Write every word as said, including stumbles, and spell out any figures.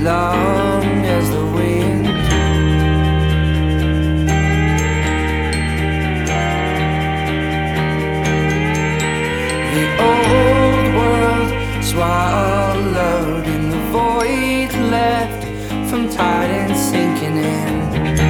long as the wind. The old world swallowed in the void left from tide and sinking in.